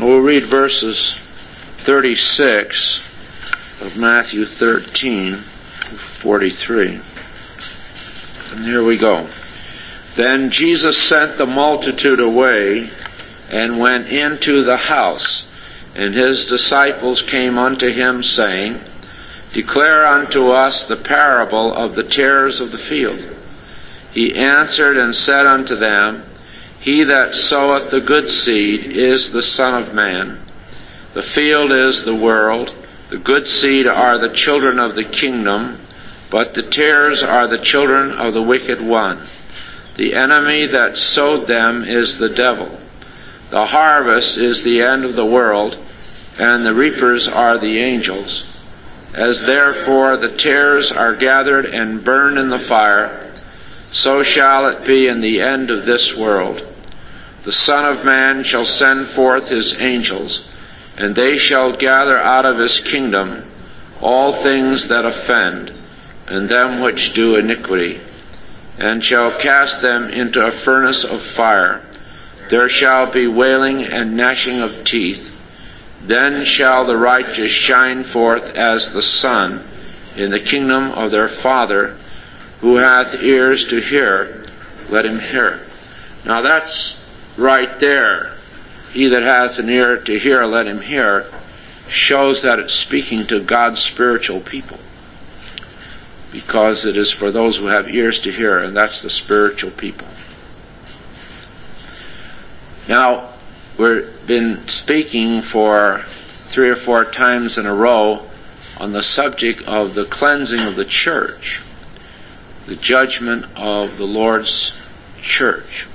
We'll read verses 36 of Matthew 13, 43. And here we go. Then Jesus sent the multitude away and went into the house, and his disciples came unto him, saying, Declare unto us the parable of the tares of the field. He answered and said unto them, He that soweth the good seed is the Son of Man. The field is the world. The good seed are the children of the kingdom, but the tares are the children of the wicked one. The enemy that sowed them is the devil. The harvest is the end of the world, and the reapers are the angels. As therefore the tares are gathered and burned in the fire, so shall it be in the end of this world. The Son of Man shall send forth his angels, and they shall gather out of his kingdom all things that offend, and them which do iniquity, and shall cast them into a furnace of fire. There shall be wailing and gnashing of teeth. Then shall the righteous shine forth as the sun in the kingdom of their Father. Who hath ears to hear, let him hear. Now that's right there. He that hath an ear to hear, let him hear, shows that it's speaking to God's spiritual people. Because it is for those who have ears to hear, and that's the spiritual people. Now, we've been speaking for 3 or 4 times in a row on the subject of the cleansing of the church, the judgment of the Lord's church.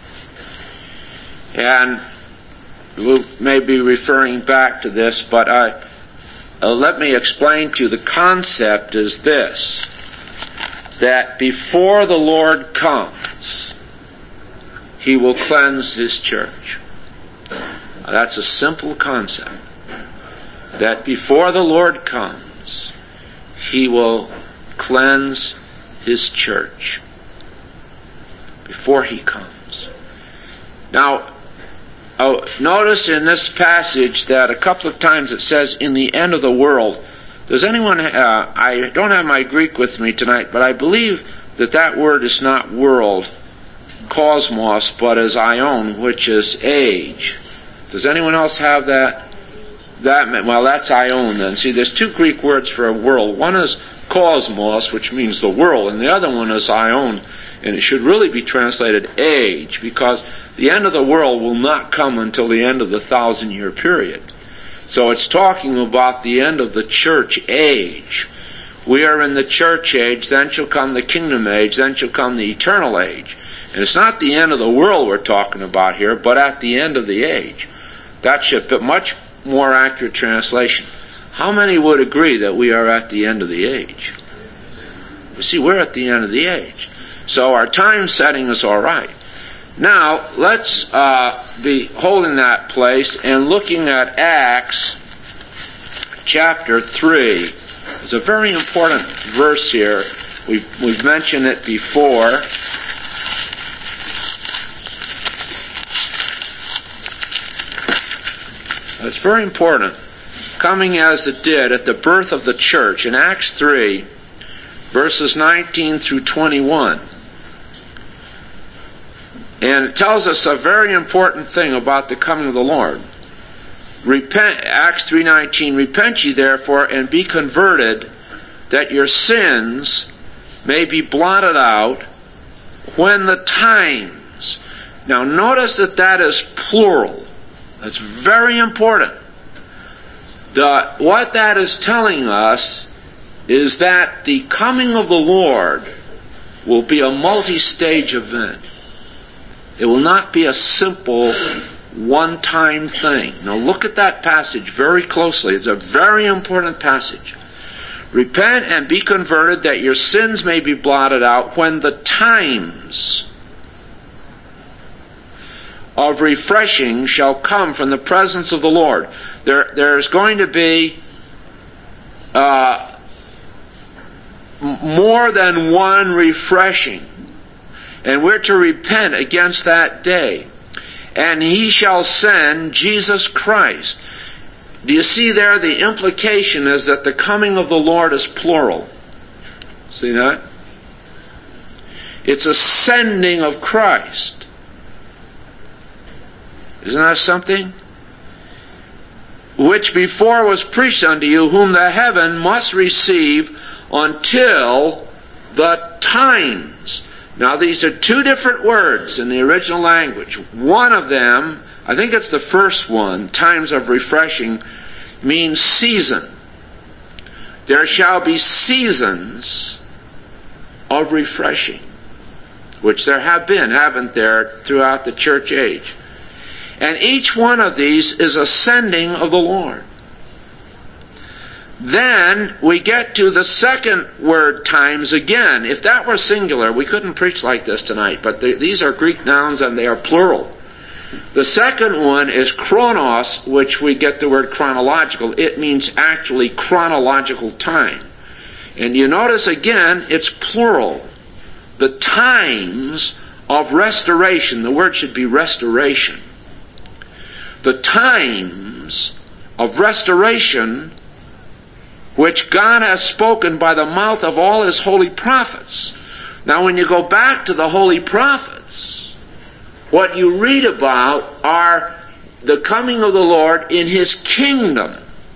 And we may be referring back to this, but let me explain to you. The concept is this, that before the Lord comes, He will cleanse His church. Now, that's a simple concept. That before the Lord comes, He will cleanse His church. Before He comes. Now, notice in this passage that a couple of times it says, in the end of the world. Does anyone, I don't have my Greek with me tonight, but I believe that word is not world, cosmos, but is aion, which is age. Does anyone else have that? Well, that's aion then. See, there's 2 Greek words for a world. One is cosmos, which means the world, and the other one is aion, and it should really be translated age, because the end of the world will not come until the end of the 1,000-year period. So it's talking about the end of the church age. We are in the church age, then shall come the kingdom age, then shall come the eternal age. And it's not the end of the world we're talking about here, but at the end of the age. That's a much more accurate translation. How many would agree that we are at the end of the age? You see, we're at the end of the age. So our time setting is all right. Now, let's be holding that place and looking at Acts chapter 3. It's a very important verse here. We've mentioned it before. It's very important. Coming as it did at the birth of the church in Acts 3, verses 19 through 21. And it tells us a very important thing about the coming of the Lord. Repent, Acts 3:19, Repent ye therefore and be converted, that your sins may be blotted out when the times. Now notice that is plural. That's very important. What that is telling us is that the coming of the Lord will be a multi-stage event. It will not be a simple one-time thing. Now look at that passage very closely. It's a very important passage. Repent and be converted, that your sins may be blotted out when the times of refreshing shall come from the presence of the Lord. There's going to be more than one refreshing. And we're to repent against that day. and he shall send Jesus Christ. Do you see there the implication is that the coming of the Lord is plural? See that? It's a sending of Christ. Isn't that something? Which before was preached unto you, whom the heaven must receive until the times. Now these are two different words in the original language. One of them, I think it's the first one, times of refreshing, means season. There shall be seasons of refreshing, which there have been, haven't there, throughout the church age. And each one of these is a sending of the Lord. Then we get to the second word, times, again. If that were singular, we couldn't preach like this tonight, but these are Greek nouns and they are plural. The second one is chronos, which we get the word chronological. It means actually chronological time. And you notice again, it's plural. The times of restoration. The word should be restoration. The times of restoration which God has spoken by the mouth of all his holy prophets. Now when you go back to the holy prophets, what you read about are the coming of the Lord in his kingdom.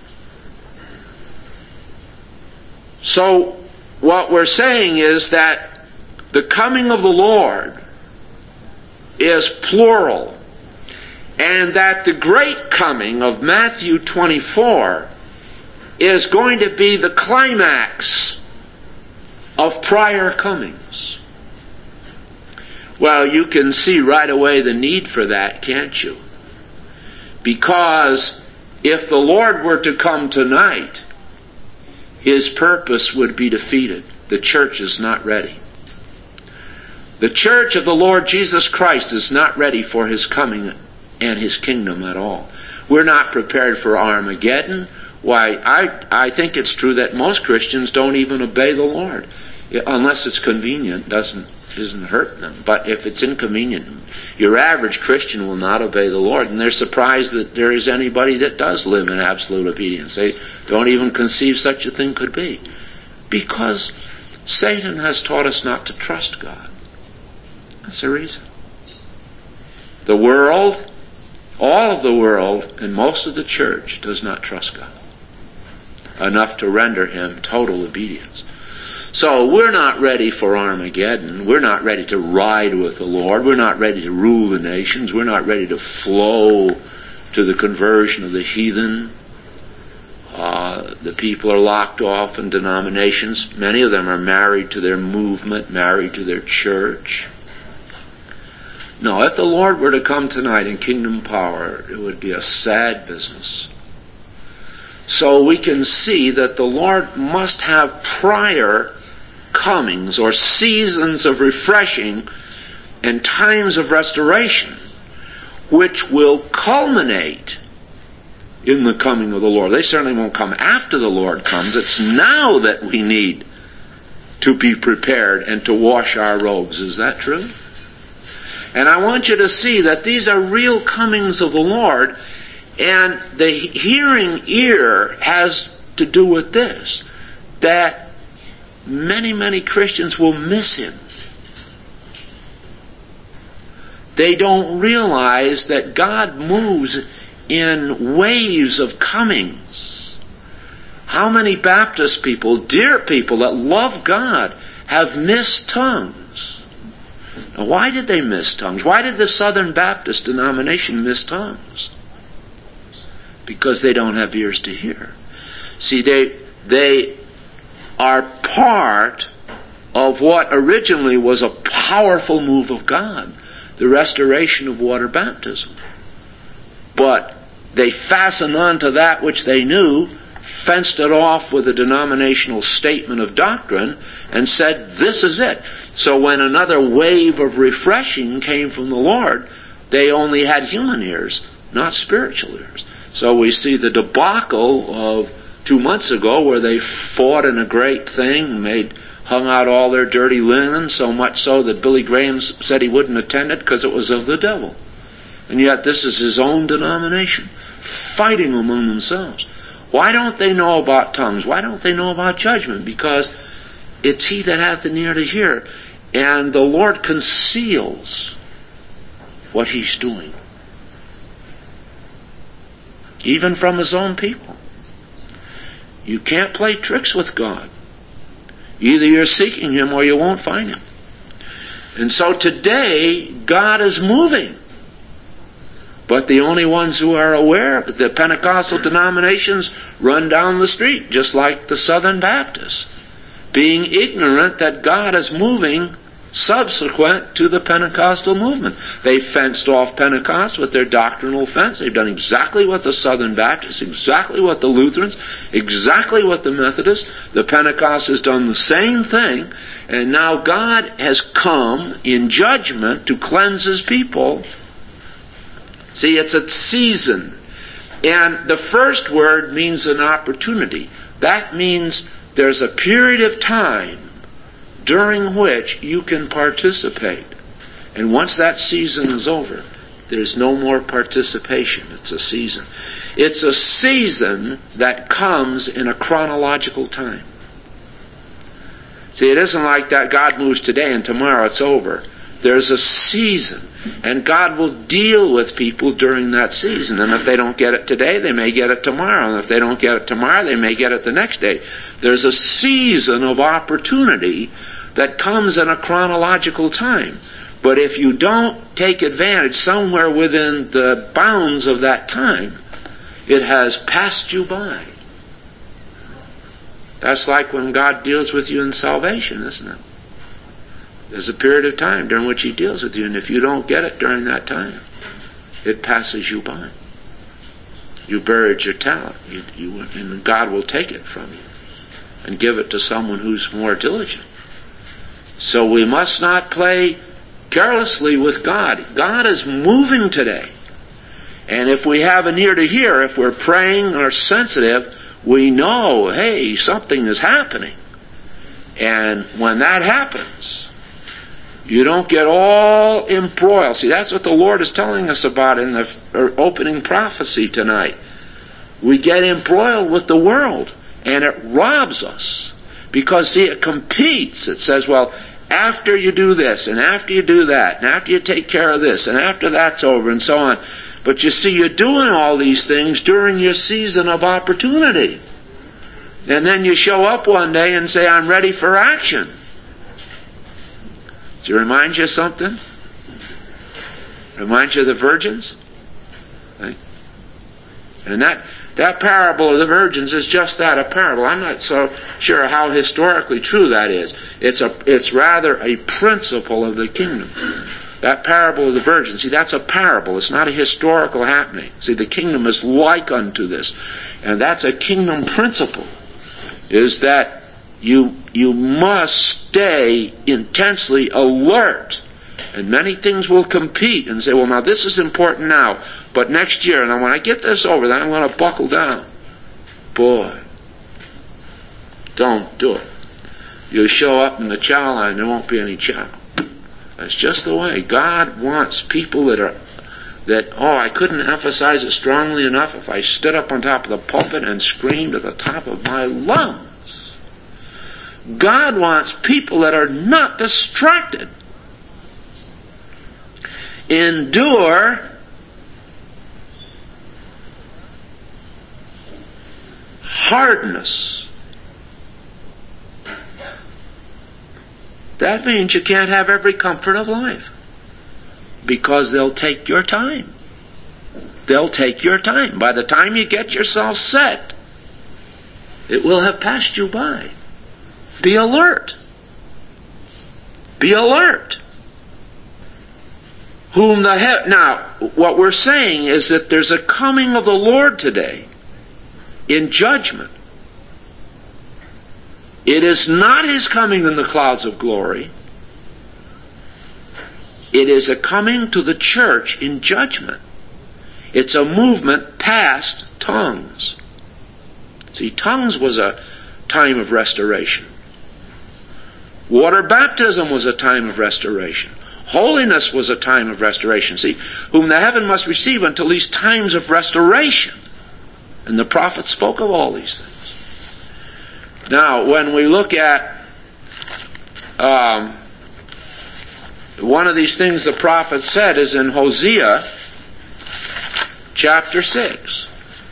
So what we're saying is that the coming of the Lord is plural, and that the great coming of Matthew 24 is going to be the climax of prior comings. Well, you can see right away the need for that, can't you? Because if the Lord were to come tonight, his purpose would be defeated. The church is not ready. The church of the Lord Jesus Christ is not ready for his coming and his kingdom at all. We're not prepared for Armageddon. Why, I think it's true that most Christians don't even obey the Lord. Unless it's convenient, doesn't hurt them. But if it's inconvenient, your average Christian will not obey the Lord. And they're surprised that there is anybody that does live in absolute obedience. They don't even conceive such a thing could be. Because Satan has taught us not to trust God. That's the reason. The world, all of the world, and most of the church does not trust God enough to render him total obedience. So we're not ready for Armageddon. We're not ready to ride with the Lord. We're not ready to rule the nations. We're not ready to flow to the conversion of the heathen. The people are locked off in denominations. Many of them are married to their movement, married to their church. No, if the Lord were to come tonight in kingdom power, it would be a sad business. So we can see that the Lord must have prior comings or seasons of refreshing and times of restoration, which will culminate in the coming of the Lord. They certainly won't come after the Lord comes. It's now that we need to be prepared and to wash our robes. Is that true? And I want you to see that these are real comings of the Lord, and the hearing ear has to do with this, that many, many Christians will miss him. They don't realize that God moves in waves of comings. How many Baptist people, dear people that love God, have missed tongues? Now, why did they miss tongues? Why did the Southern Baptist denomination miss tongues? Because they don't have ears to hear. See, they are part of what originally was a powerful move of God, the restoration of water baptism. But they fastened on to that which they knew, fenced it off with a denominational statement of doctrine, and said, this is it. So when another wave of refreshing came from the Lord, they only had human ears, not spiritual ears. So we see the debacle of 2 months ago where they fought in a great thing, hung out all their dirty linen, so much so that Billy Graham said he wouldn't attend it because it was of the devil. And yet this is his own denomination, fighting among themselves. Why don't they know about tongues? Why don't they know about judgment? Because it's he that hath an ear to hear. And the Lord conceals what he's doing, even from his own people. You can't play tricks with God. Either you're seeking him or you won't find him. And so today, God is moving. But the only ones who are aware, the Pentecostal denominations run down the street, just like the Southern Baptists, being ignorant that God is moving subsequent to the Pentecostal movement. They fenced off Pentecost with their doctrinal fence. They've done exactly what the Southern Baptists, exactly what the Lutherans, exactly what the Methodists. The Pentecost has done the same thing, and now God has come in judgment to cleanse his people. See, it's a season. And the first word means an opportunity. That means there's a period of time during which you can participate. And once that season is over, there's no more participation. It's a season. It's a season that comes in a chronological time. See, it isn't like that God moves today and tomorrow it's over. There's a season, and God will deal with people during that season. And if they don't get it today, they may get it tomorrow. And if they don't get it tomorrow, they may get it the next day. There's a season of opportunity that comes in a chronological time. But if you don't take advantage somewhere within the bounds of that time, it has passed you by. That's like when God deals with you in salvation, isn't it? There's a period of time during which he deals with you, and if you don't get it during that time, it passes you by. You buried your talent, and God will take it from you and give it to someone who's more diligent. So we must not play carelessly with God. God is moving today. And if we have an ear to hear, if we're praying or sensitive, we know, hey, something is happening. And when that happens, you don't get all embroiled. See, that's what the Lord is telling us about in the opening prophecy tonight. We get embroiled with the world, and it robs us. Because, see, it competes. It says, well, after you do this, and after you do that, and after you take care of this, and after that's over, and so on. But you see, you're doing all these things during your season of opportunity. And then you show up one day and say, I'm ready for action. Does it remind you of something? Remind you of the virgins? Right? And that parable of the virgins is just that, a parable. I'm not so sure how historically true that is. It's rather a principle of the kingdom. That parable of the virgins, see, that's a parable. It's not a historical happening. See, the kingdom is like unto this. And that's a kingdom principle, is that you must stay intensely alert. And many things will compete and say, well, now this is important now, but next year, and when I get this over, then I'm going to buckle down. Boy, don't do it. You'll show up in the chow line, there won't be any chow. That's just the way. God wants people I couldn't emphasize it strongly enough if I stood up on top of the pulpit and screamed at the top of my lungs. God wants people that are not distracted. Endure hardness. That means you can't have every comfort of life, because they'll take your time. They'll take your time. By the time you get yourself set, it will have passed you by. Be alert. Be alert. Now, what we're saying is that there's a coming of the Lord today in judgment. It is not his coming in the clouds of glory. It is a coming to the church in judgment. It's a movement past tongues. See, tongues was a time of restoration. Water baptism was a time of restoration. Holiness was a time of restoration. See, whom the heaven must receive until these times of restoration. And the prophet spoke of all these things. Now, when we look at one of these things the prophet said is in Hosea chapter 6.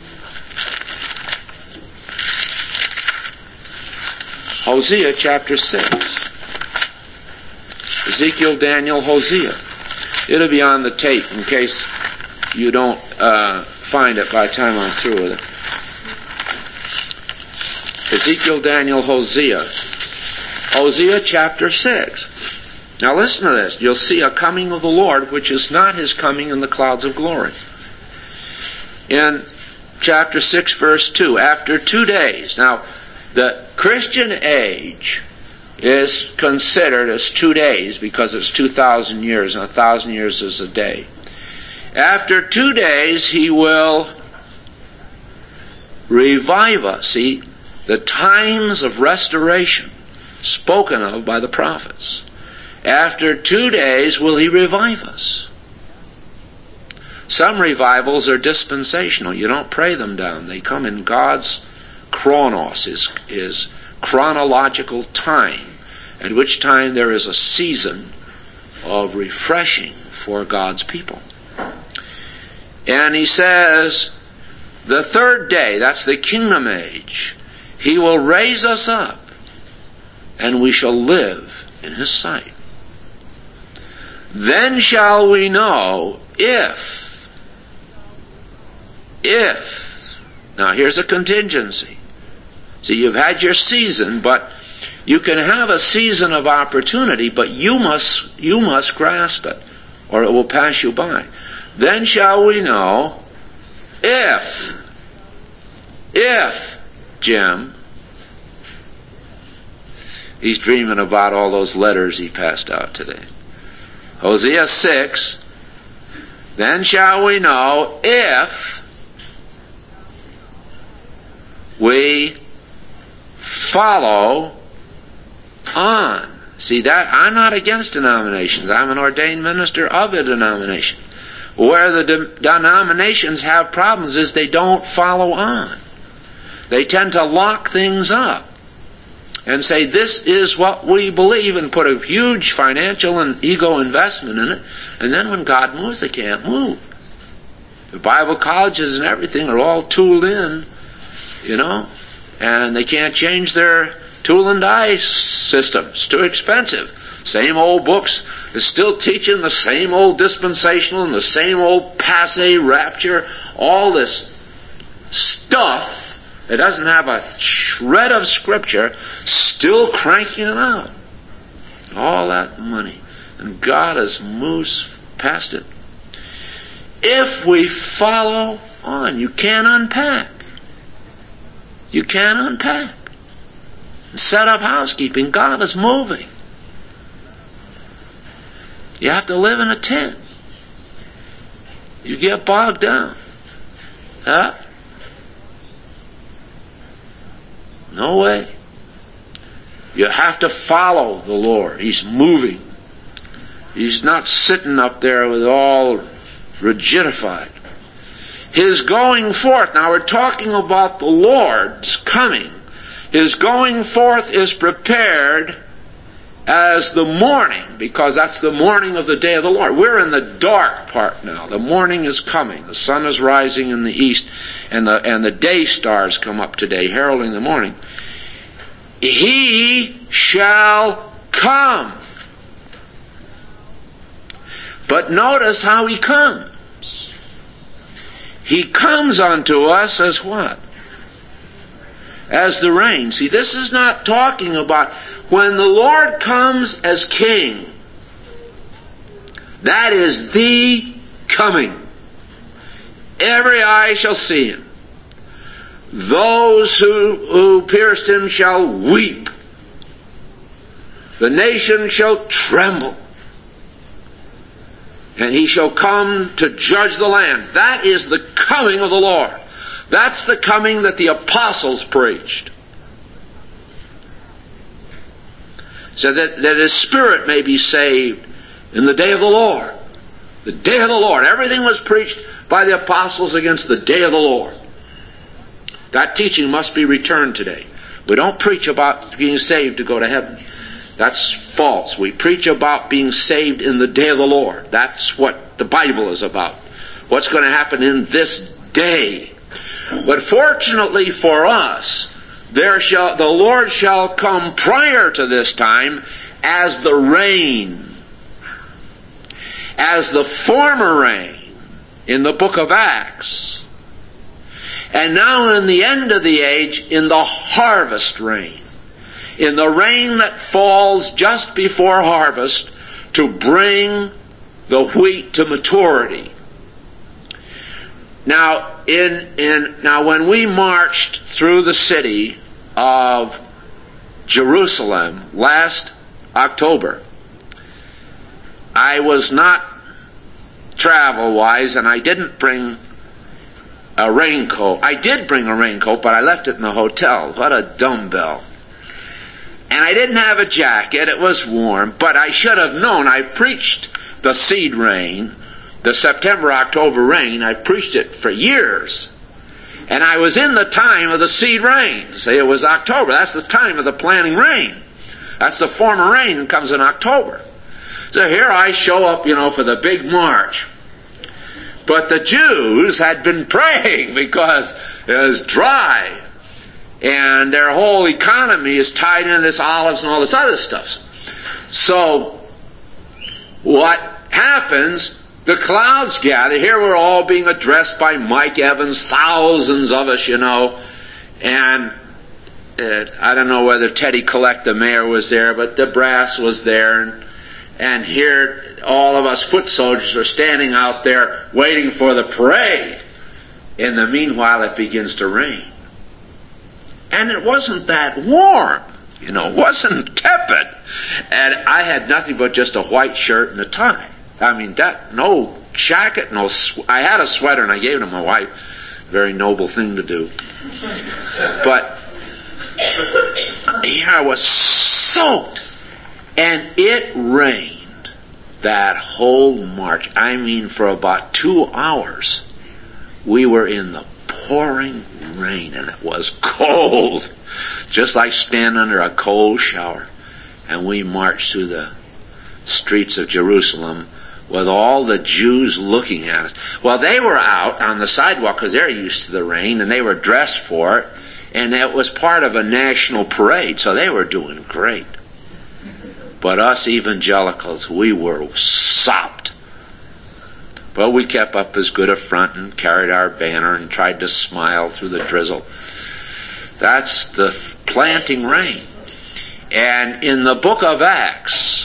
Hosea chapter 6. Ezekiel, Daniel, Hosea. It'll be on the tape in case you don't find it by the time I'm through with it. Ezekiel, Daniel, Hosea. Hosea chapter 6. Now listen to this. You'll see a coming of the Lord, which is not His coming in the clouds of glory. In chapter 6, verse 2, after 2 days. Now, the Christian age is considered as 2 days because it's 2,000 years, and 1,000 years is a day. After 2 days, He will revive us. See, the times of restoration spoken of by the prophets. After 2 days will He revive us. Some revivals are dispensational. You don't pray them down. They come in God's chronos, His chronological time, at which time there is a season of refreshing for God's people. And He says, the 3rd day, that's the kingdom age, He will raise us up, and we shall live in His sight. Then shall we know if. Now here's a contingency. See, you've had your season, but you can have a season of opportunity, but you must grasp it, or it will pass you by. Then shall we know if Jim, he's dreaming about all those letters he passed out today. Hosea 6, then shall we know if we follow on. See, that I'm not against denominations. I'm an ordained minister of a denomination. Where the denominations have problems is they don't follow on. They tend to lock things up and say, this is what we believe, and put a huge financial and ego investment in it, and then when God moves, they can't move. The Bible colleges and everything are all tooled in, and they can't change their tool and die system. It's too expensive. Same old books is still teaching the same old dispensational and the same old passe rapture, all this stuff. It doesn't have a shred of Scripture, still cranking it out. All that money. And God has moved past it. If we follow on, you can't unpack. You can't unpack. Set up housekeeping. God is moving. You have to live in a tent. You get bogged down. Huh? No way. You have to follow the Lord. He's moving. He's not sitting up there with all rigidified. His going forth. Now we're talking about the Lord's coming. His going forth is prepared as the morning, because that's the morning of the day of the Lord. We're in the dark part now. The morning is coming. The sun is rising in the east, and the day stars come up today, heralding the morning. He shall come. But notice how He comes. He comes unto us as what? As the rain. See, this is not talking about when the Lord comes as King. That is the coming. Every eye shall see Him. Those who pierced Him shall weep. The nation shall tremble. And He shall come to judge the land. That is the coming of the Lord. That's the coming that the apostles preached. So that His Spirit may be saved in the day of the Lord. The day of the Lord. Everything was preached by the apostles against the day of the Lord. That teaching must be returned today. We don't preach about being saved to go to heaven. That's false. We preach about being saved in the day of the Lord. That's what the Bible is about. What's going to happen in this day. But fortunately for us, the Lord shall come prior to this time as the rain, as the former rain in the book of Acts, and now in the end of the age in the harvest rain, in the rain that falls just before harvest to bring the wheat to maturity. Now, when we marched through the city of Jerusalem last October, I was not travel-wise, and I didn't bring a raincoat. I did bring a raincoat, but I left it in the hotel. What a dumbbell. And I didn't have a jacket. It was warm, but I should have known. I've preached the seed rain, the September-October rain. I've preached it for years. And I was in the time of the seed rain. See, it was October. That's the time of the planting rain. That's the former rain that comes in October. So here I show up, for the big march. But the Jews had been praying because it was dry. And their whole economy is tied into this olives and all this other stuff. So, what happens? The clouds gather. Here we're all being addressed by Mike Evans, thousands of us, And I don't know whether Teddy Collect, the mayor, was there, but the brass was there. And here all of us foot soldiers are standing out there waiting for the parade. In the meanwhile, it begins to rain. And it wasn't that warm. It wasn't tepid. And I had nothing but just a white shirt and a tie. No jacket, I had a sweater and I gave it to my wife. Very noble thing to do. But here I was soaked. And it rained that whole march. For about 2 hours, we were in the pouring rain, and it was cold. Just like standing under a cold shower. And we marched through the streets of Jerusalem with all the Jews looking at us. Well, they were out on the sidewalk because they're used to the rain, and they were dressed for it. And it was part of a national parade, so they were doing great. But us evangelicals, we were sopped. But we kept up as good a front and carried our banner and tried to smile through the drizzle. That's the planting rain. And in the book of Acts,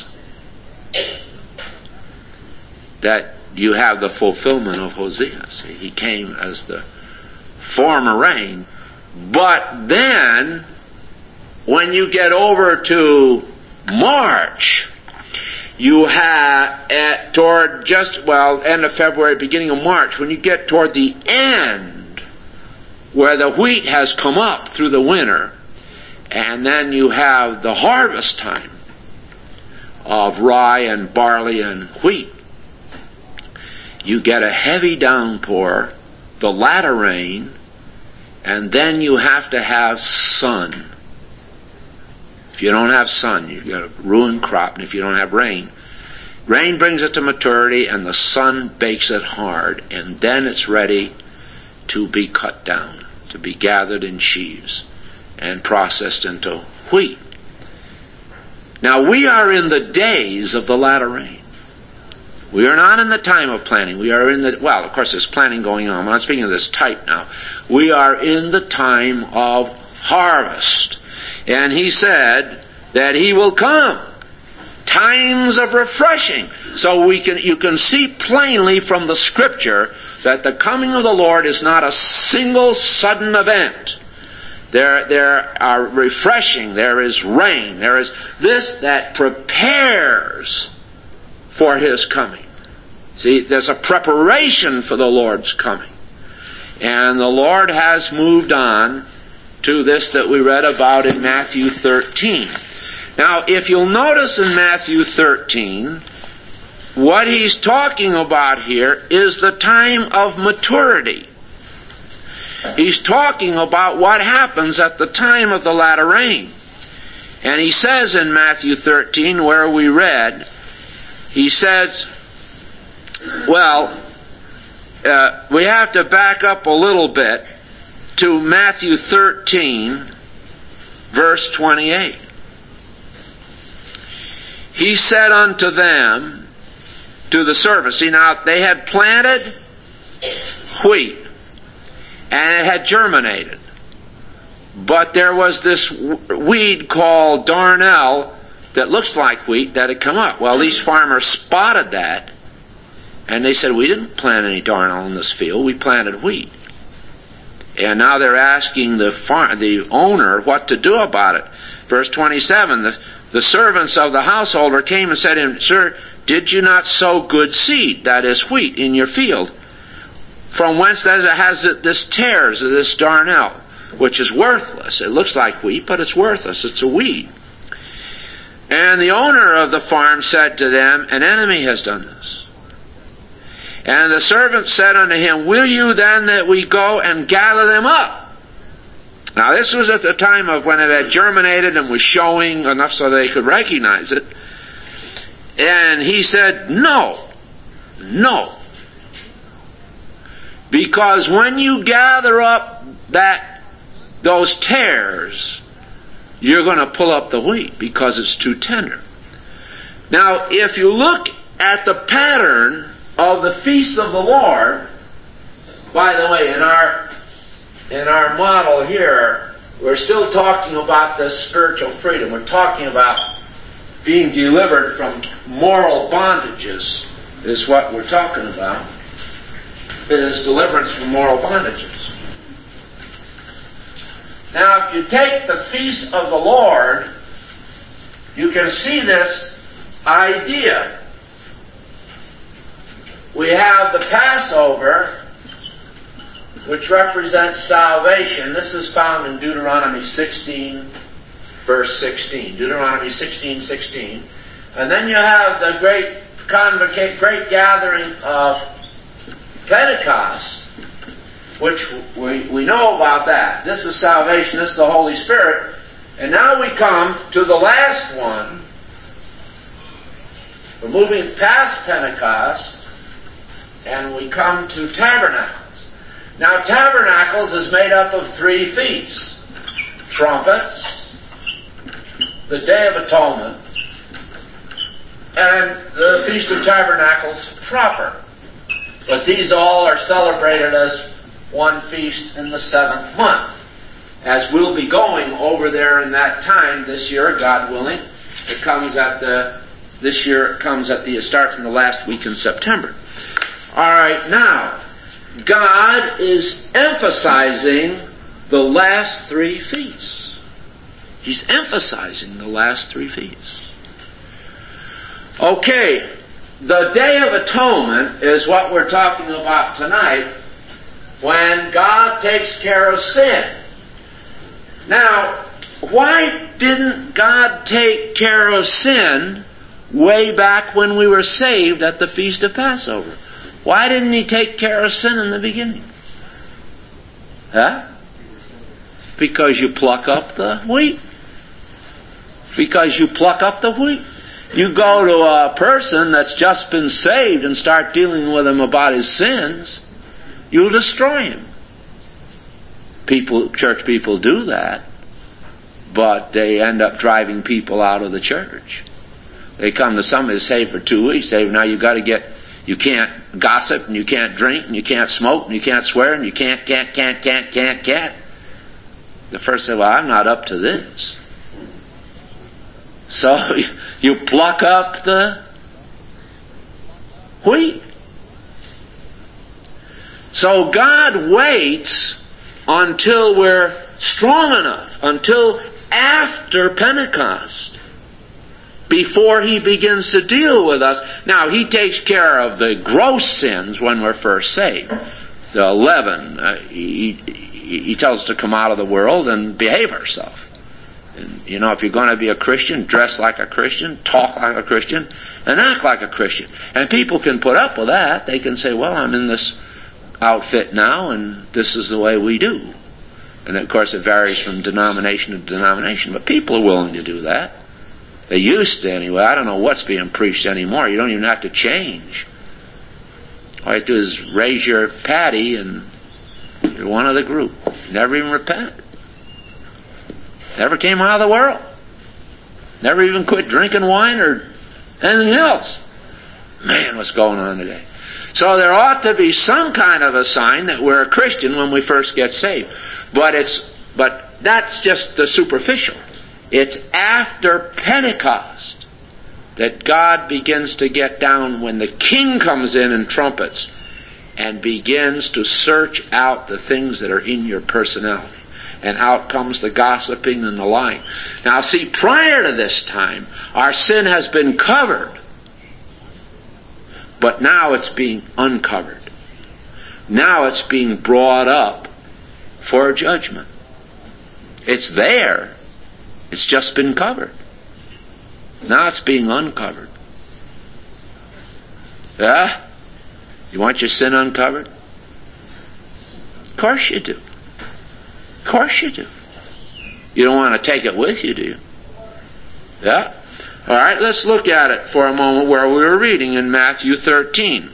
that you have the fulfillment of Hosea. See, he came as the former rain. But then, when you get over to March, you have end of February, beginning of March, when you get toward the end, where the wheat has come up through the winter, and then you have the harvest time of rye and barley and wheat. You get a heavy downpour, the latter rain, and then you have to have sun. If you don't have sun, you've got a ruined crop. And if you don't have rain, rain brings it to maturity and the sun bakes it hard. And then it's ready to be cut down, to be gathered in sheaves and processed into wheat. Now we are in the days of the latter rain. We are not in the time of planting. We are in of course there's planting going on. I'm not speaking of this type now. We are in the time of harvest. And he said that he will come. Times of refreshing. So you can see plainly from the scripture that the coming of the Lord is not a single sudden event. There are refreshing. There is rain. There is this that prepares for his coming. See, there's a preparation for the Lord's coming. And the Lord has moved on to this that we read about in Matthew 13. Now, if you'll notice in Matthew 13, what he's talking about here is the time of maturity. He's talking about what happens at the time of the latter rain. And he says in Matthew 13, where we read, he says, well, we have to back up a little bit to Matthew 13, verse 28. He said unto them, to the servants, see now, they had planted wheat, and it had germinated. But there was this weed called darnel that looks like wheat that had come up. Well, these farmers spotted that, and they said, we didn't plant any darnel in this field, we planted wheat. And now they're asking the owner what to do about it. Verse 27, the servants of the householder came and said to him, Sir, did you not sow good seed, that is wheat, in your field? From whence it has this tares, this darnel, which is worthless. It looks like wheat, but it's worthless. It's a weed. And the owner of the farm said to them, an enemy has done this. And the servant said unto him, will you then that we go and gather them up? Now this was at the time of when it had germinated and was showing enough so they could recognize it. And he said, no. Because when you gather up those tares, you're going to pull up the wheat because it's too tender. Now, if you look at the pattern of the feast of the Lord, by the way, in our model here, we're still talking about this spiritual freedom. We're talking about being delivered from moral bondages, is what we're talking about. It is deliverance from moral bondages. Now, if you take the feast of the Lord, you can see this idea. We have the Passover, which represents salvation. This is found in Deuteronomy 16, verse 16. Deuteronomy 16:16. And then you have the great gathering of Pentecost, which we know about that. This is salvation. This is the Holy Spirit. And now we come to the last one. We're moving past Pentecost, and we come to Tabernacles. Now, Tabernacles is made up of 3 feasts. Trumpets, the Day of Atonement, and the Feast of Tabernacles proper. But these all are celebrated as one feast in the 7th month. As we'll be going over there in that time this year, God willing, it starts in the last week in September. Alright, now, God is emphasizing the last 3 feasts. He's emphasizing the last 3 feasts. Okay, the Day of Atonement is what we're talking about tonight, when God takes care of sin. Now, why didn't God take care of sin way back when we were saved at the Feast of Passover? Why didn't He take care of sin in the beginning? Because you pluck up the wheat. Because you pluck up the wheat. You go to a person that's just been saved and start dealing with him about his sins, you'll destroy him. Church people do that, but they end up driving people out of the church. They come to somebody saved for 2 weeks. Say, now you can't gossip, and you can't drink, and you can't smoke, and you can't swear, and you can't. The first say, well, I'm not up to this. So you pluck up the wheat. So God waits until we're strong enough, until after Pentecost, before He begins to deal with us. Now, He takes care of the gross sins when we're first saved. The leaven, He tells us to come out of the world and behave ourselves. And, if you're going to be a Christian, dress like a Christian, talk like a Christian, and act like a Christian. And people can put up with that. They can say, well, I'm in this outfit now, and this is the way we do. And, of course, it varies from denomination to denomination. But people are willing to do that. They used to, anyway. I don't know what's being preached anymore. You don't even have to change. All you have to do is raise your patty, and you're one of the group. You never even repented. Never came out of the world. Never even quit drinking wine or anything else. Man, what's going on today? So there ought to be some kind of a sign that we're a Christian when we first get saved. But that's just the superficial. It's after Pentecost that God begins to get down when the King comes in and trumpets and begins to search out the things that are in your personality. And out comes the gossiping and the lying. Now see, prior to this time, our sin has been covered. But now it's being uncovered. Now it's being brought up for judgment. It's there. It's just been covered. Now it's being uncovered. Yeah? You want your sin uncovered? Of course you do. Of course you do. You don't want to take it with you, do you? Yeah? All right, let's look at it for a moment where we were reading in Matthew 13.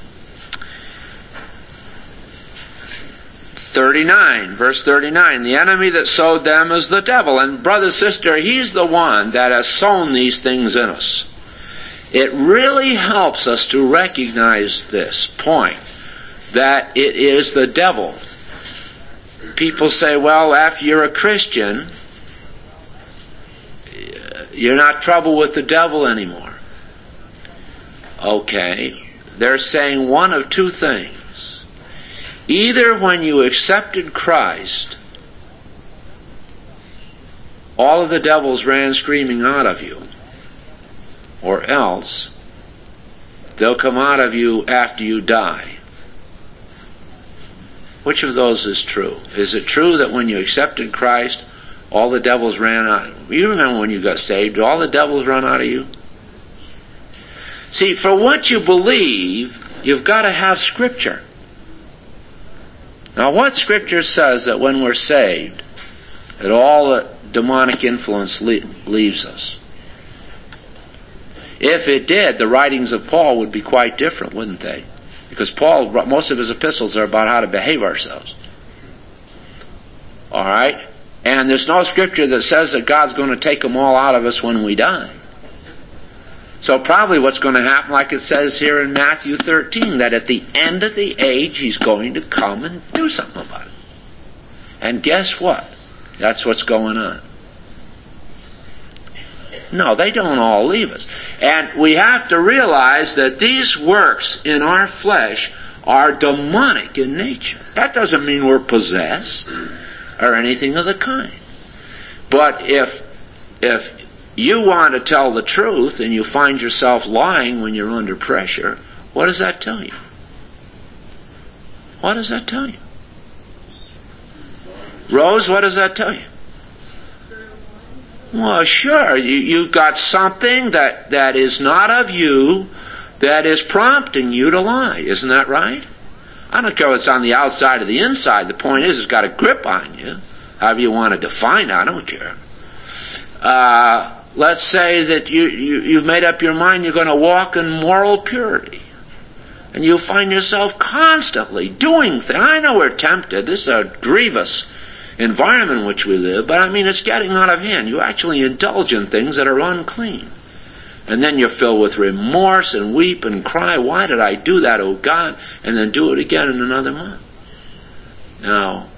39, verse 39. The enemy that sowed them is the devil. And brother, sister, he's the one that has sown these things in us. It really helps us to recognize this point, that it is the devil. People say, well, after you're a Christian, you're not troubled with the devil anymore. Okay, they're saying one of two things. Either when you accepted Christ, all of the devils ran screaming out of you, or else they'll come out of you after you die. Which of those is true? Is it true that when you accepted Christ, all the devils ran out? You remember when you got saved, did all the devils run out of you? See, for what you believe, you've got to have Scripture. Now, what Scripture says that when we're saved, that all the demonic influence leaves us? If it did, the writings of Paul would be quite different, wouldn't they? Because Paul, most of his epistles are about how to behave ourselves. All right? And there's no Scripture that says that God's going to take them all out of us when we die. So probably what's going to happen, like it says here in Matthew 13, that at the end of the age, He's going to come and do something about it. And guess what? That's what's going on. No, they don't all leave us. And we have to realize that these works in our flesh are demonic in nature. That doesn't mean we're possessed or anything of the kind. But if you want to tell the truth and you find yourself lying when you're under pressure, what does that tell you? What does that tell you? Rose, what does that tell you? Well, sure, you've got something that is not of you that is prompting you to lie. Isn't that right? I don't care if it's on the outside or the inside. The point is, it's got a grip on you. However you want to define it, I don't care. Let's say that you've made up your mind you're going to walk in moral purity. And you find yourself constantly doing things. I know we're tempted. This is a grievous environment in which we live, but I mean it's getting out of hand. You actually indulge in things that are unclean. And then you're filled with remorse and weep and cry, why did I do that, oh God? And then do it again in another month. Now,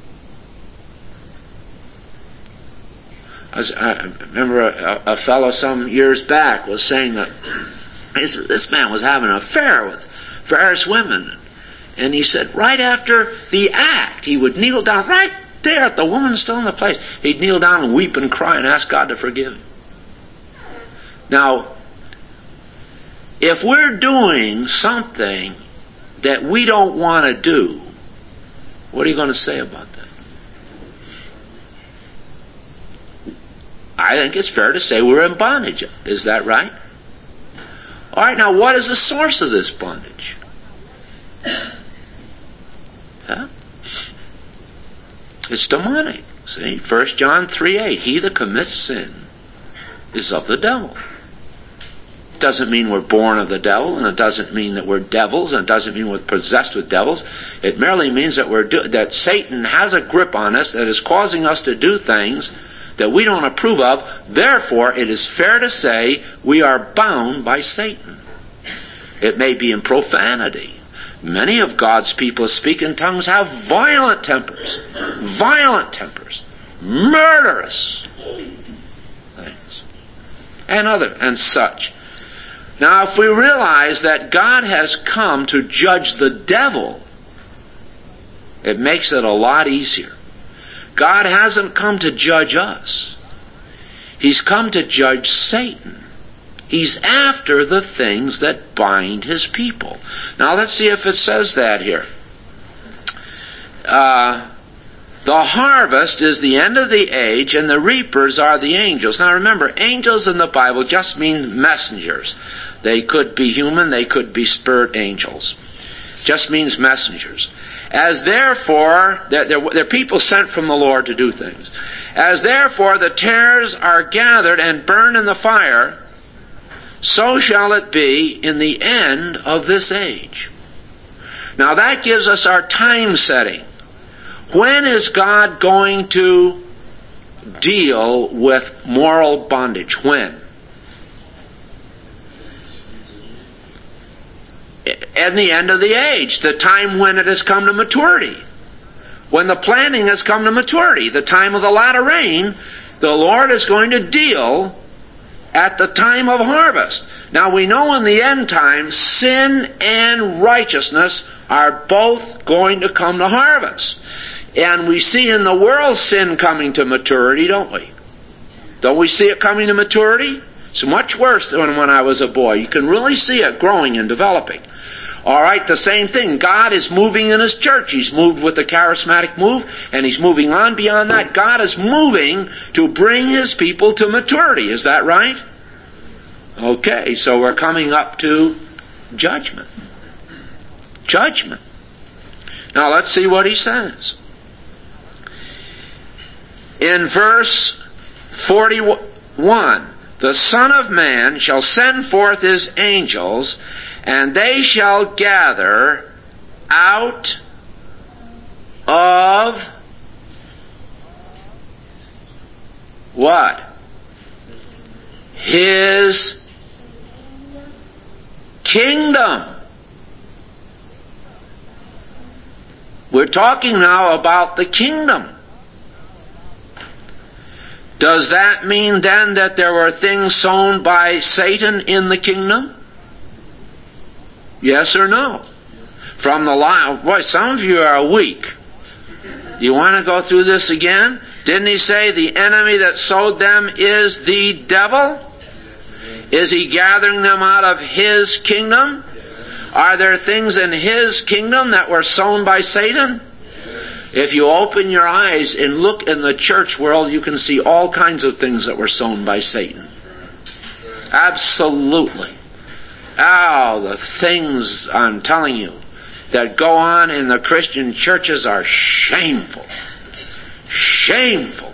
I remember a fellow some years back was saying that this man was having an affair with various women. And he said right after the act, he would kneel down right there, the woman's still in the place. He'd kneel down and weep and cry and ask God to forgive him. Now, if we're doing something that we don't want to do, what are you going to say about that? I think it's fair to say we're in bondage. Is that right? All right, now what is the source of this bondage? Yeah? It's demonic. See, 1 John 3:8, he that commits sin is of the devil. It doesn't mean we're born of the devil, and it doesn't mean that we're devils, and it doesn't mean we're possessed with devils. It merely means that that Satan has a grip on us that is causing us to do things that we don't approve of. Therefore, it is fair to say we are bound by Satan. It may be in profanity. Many of God's people who speak in tongues have violent tempers, murderous things, and such. Now, if we realize that God has come to judge the devil, it makes it a lot easier. God hasn't come to judge us. He's come to judge Satan. He's after the things that bind his people. Now, let's see if it says that here. The harvest is the end of the age, and the reapers are the angels. Now remember, angels in the Bible just mean messengers. They could be human, they could be spirit angels. Just means messengers. As therefore, they're people sent from the Lord to do things. As therefore the tares are gathered and burned in the fire, so shall it be in the end of this age. Now that gives us our time setting. When is God going to deal with moral bondage? When? In the end of the age, the time when it has come to maturity. When the planting has come to maturity, the time of the latter rain, the Lord is going to deal at the time of harvest. Now we know in the end time, sin and righteousness are both going to come to harvest. And we see in the world sin coming to maturity, don't we? Don't we see it coming to maturity? It's much worse than when I was a boy. You can really see it growing and developing. All right, the same thing. God is moving in His church. He's moved with the charismatic move, and He's moving on beyond that. God is moving to bring His people to maturity. Is that right? Okay, so we're coming up to judgment. Judgment. Now let's see what He says. In verse 41, the Son of Man shall send forth His angels, and they shall gather out of what? His kingdom. We're talking now about the kingdom. Does that mean then that there were things sown by Satan in the kingdom? Yes or no? From the line, boy, some of you are weak. You want to go through this again? Didn't he say the enemy that sowed them is the devil? Is he gathering them out of his kingdom? Are there things in his kingdom that were sown by Satan? If you open your eyes and look in the church world, you can see all kinds of things that were sown by Satan. Absolutely. Oh, the things, I'm telling you, that go on in the Christian churches are shameful. Shameful.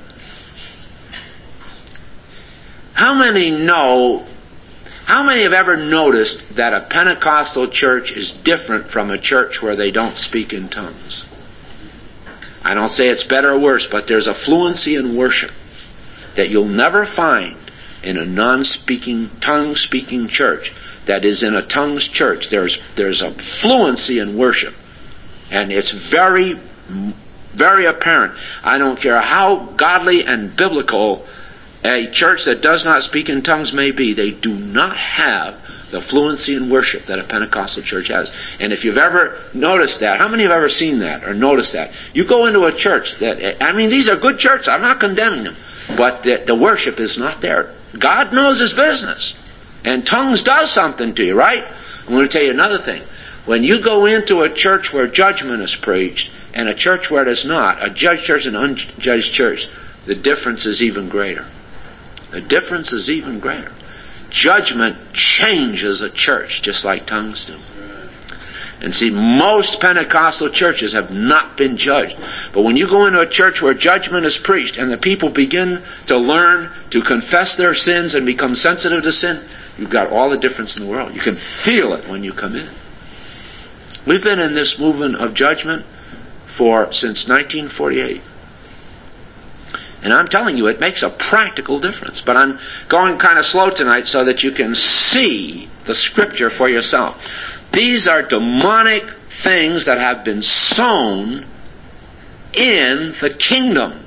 How many have ever noticed that a Pentecostal church is different from a church where they don't speak in tongues? I don't say it's better or worse, but there's a fluency in worship that you'll never find in a non-speaking, tongue-speaking church that is in a tongues church. There's a fluency in worship, and it's very, very apparent. I don't care how godly and biblical a church that does not speak in tongues may be, they do not have the fluency in worship that a Pentecostal church has. And if you've ever noticed that, how many have ever seen that or noticed that? You go into a church these are good churches, I'm not condemning them, but the worship is not there. God knows His business. And tongues does something to you, right? I'm going to tell you another thing. When you go into a church where judgment is preached, and a church where it is not, a judged church and unjudged church, the difference is even greater. The difference is even greater. Judgment changes a church just like tongues do. And see, most Pentecostal churches have not been judged. But when you go into a church where judgment is preached and the people begin to learn to confess their sins and become sensitive to sin, you've got all the difference in the world. You can feel it when you come in. We've been in this movement of judgment since 1948. And I'm telling you, it makes a practical difference. But I'm going kind of slow tonight so that you can see the Scripture for yourself. These are demonic things that have been sown in the kingdom.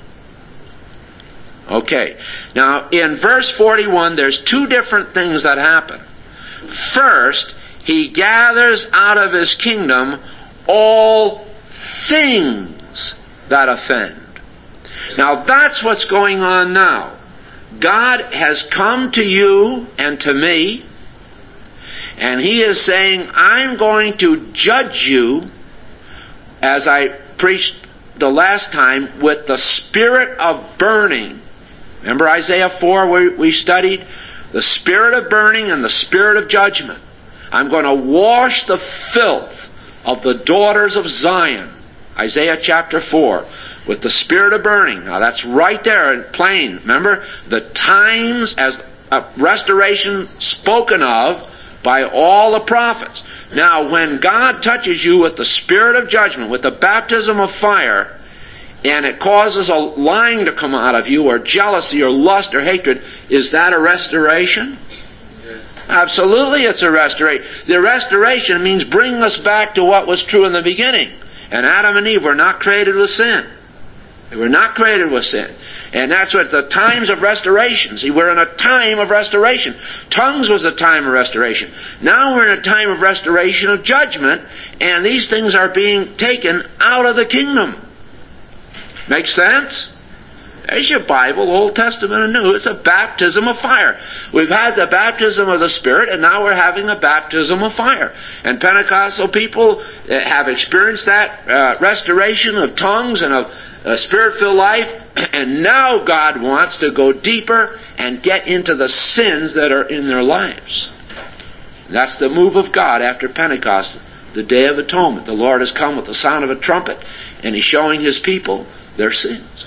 Okay. Now, in verse 41, there's two different things that happen. First, he gathers out of his kingdom all things that offend. Now, that's what's going on now. God has come to you and to me, and He is saying, I'm going to judge you, as I preached the last time, with the spirit of burning. Remember Isaiah 4 where we studied? The spirit of burning and the spirit of judgment. I'm going to wash the filth of the daughters of Zion. Isaiah chapter 4. With the spirit of burning. Now that's right there in plain. Remember? The times as a restoration spoken of by all the prophets. Now when God touches you with the spirit of judgment, with the baptism of fire, and it causes a lying to come out of you, or jealousy, or lust, or hatred, is that a restoration? Yes. Absolutely it's a restoration. The restoration means bringing us back to what was true in the beginning. And Adam and Eve were not created with sin. They were not created with sin. And that's what the times of restoration. See, we're in a time of restoration. Tongues was a time of restoration. Now we're in a time of restoration of judgment, and these things are being taken out of the kingdom. Make sense? There's your Bible, Old Testament and New. It's a baptism of fire. We've had the baptism of the Spirit, and now we're having a baptism of fire. And Pentecostal people have experienced that restoration of tongues and of Spirit-filled life, and now God wants to go deeper and get into the sins that are in their lives. That's the move of God after Pentecost, the Day of Atonement. The Lord has come with the sound of a trumpet, and He's showing His people their sins.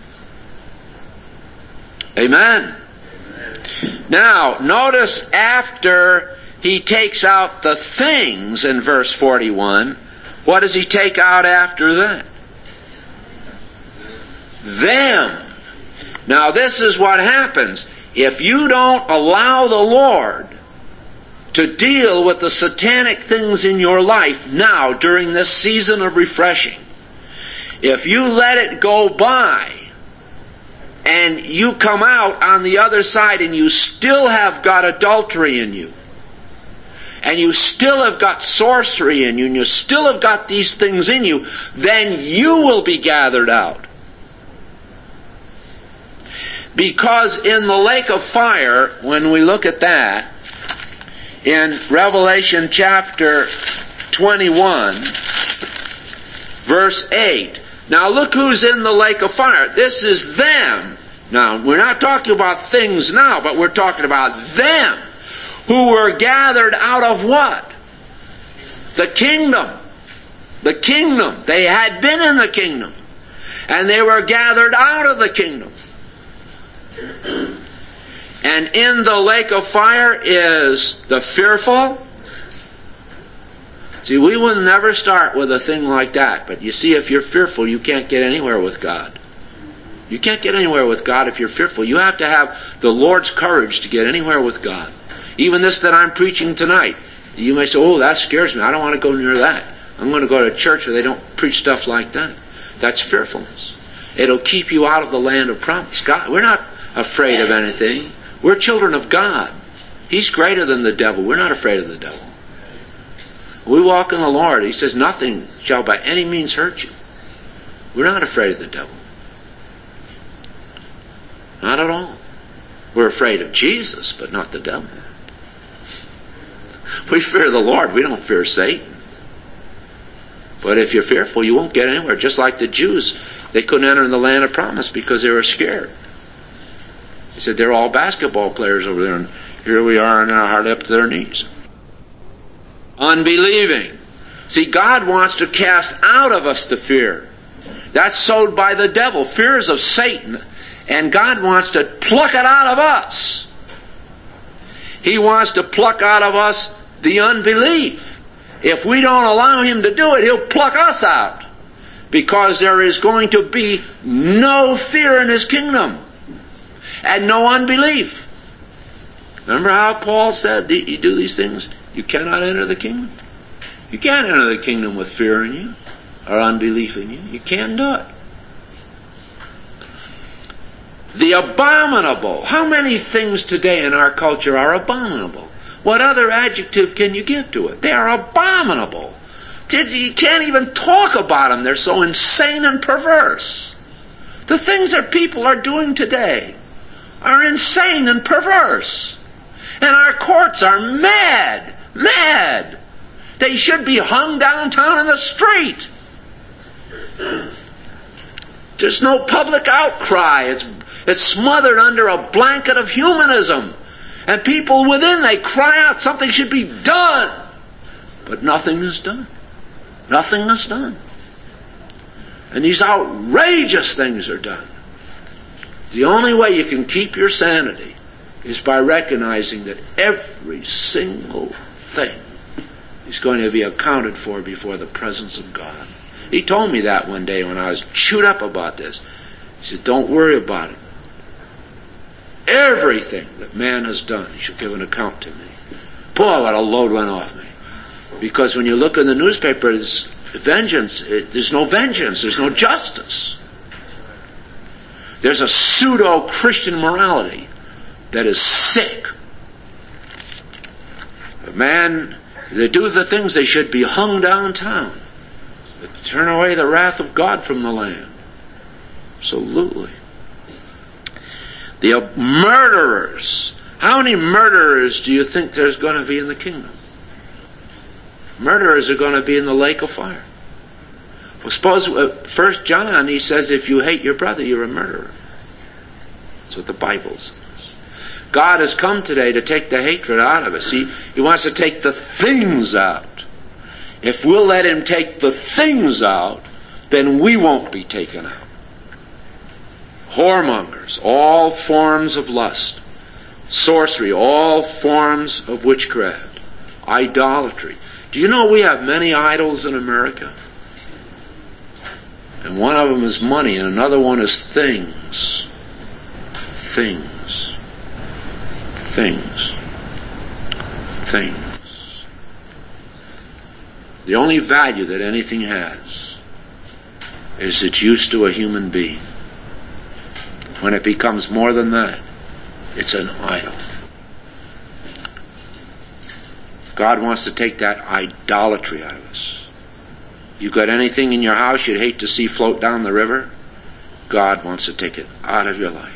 Amen. Now, notice after He takes out the things in verse 41, what does He take out after that? Them. Now this is what happens. If you don't allow the Lord to deal with the satanic things in your life now during this season of refreshing, if you let it go by and you come out on the other side and you still have got adultery in you, and you still have got sorcery in you, and you still have got these things in you, then you will be gathered out. Because in the lake of fire, when we look at that, in Revelation chapter 21, verse 8. Now look who's in the lake of fire. This is them. Now, we're not talking about things now, but we're talking about them who were gathered out of what? The kingdom. The kingdom. They had been in the kingdom. And they were gathered out of the kingdom. And in the lake of fire is the fearful. See, we will never start with a thing like that. But you see, if you're fearful, you can't get anywhere with God. You can't get anywhere with God if you're fearful. You have to have the Lord's courage to get anywhere with God. Even this that I'm preaching tonight. You may say, oh, that scares me. I don't want to go near that. I'm going to go to a church where they don't preach stuff like that. That's fearfulness. It'll keep you out of the land of promise. God, we're not afraid of anything. We're children of God. He's greater than the devil. We're not afraid of the devil. We walk in the Lord. He says, nothing shall by any means hurt you. We're not afraid of the devil. Not at all. We're afraid of Jesus, but not the devil. We fear the Lord. We don't fear Satan. But if you're fearful, you won't get anywhere. Just like the Jews, they couldn't enter in the land of promise because they were scared. He said, they're all basketball players over there, and here we are in our heart up to their knees. Unbelieving. See, God wants to cast out of us the fear. That's sowed by the devil. Fear is of Satan, and God wants to pluck it out of us. He wants to pluck out of us the unbelief. If we don't allow Him to do it, He'll pluck us out. Because there is going to be no fear in His kingdom. And no unbelief. Remember how Paul said, you do these things, you cannot enter the kingdom? You can't enter the kingdom with fear in you, or unbelief in you. You can't do it. The abominable. How many things today in our culture are abominable? What other adjective can you give to it? They are abominable. You can't even talk about them. They're so insane and perverse. The things that people are doing today are insane and perverse. And our courts are mad. Mad. They should be hung downtown in the street. There's no public outcry. It's smothered under a blanket of humanism. And people within, they cry out something should be done. But nothing is done. Nothing is done. And these outrageous things are done. The only way you can keep your sanity is by recognizing that every single thing is going to be accounted for before the presence of God. He told me that one day when I was chewed up about this. He said, don't worry about it. Everything that man has done, he shall give an account to me. Boy, what a load went off me. Because when you look in the newspaper, there's vengeance. There's no vengeance. There's no justice. There's a pseudo-Christian morality that is sick. Man, they do the things they should be hung downtown. They turn away the wrath of God from the land. Absolutely. The murderers. How many murderers do you think there's going to be in the kingdom? Murderers are going to be in the lake of fire. Well, suppose 1 John, he says, if you hate your brother, you're a murderer. That's what the Bible says. God has come today to take the hatred out of us. He wants to take the things out. If we'll let Him take the things out, then we won't be taken out. Whoremongers, all forms of lust. Sorcery, all forms of witchcraft. Idolatry. Do you know we have many idols in America? And one of them is money, and another one is things. Things. Things. Things. The only value that anything has is its use to a human being. When it becomes more than that, it's an idol. God wants to take that idolatry out of us. You got anything in your house you'd hate to see float down the river? God wants to take it out of your life.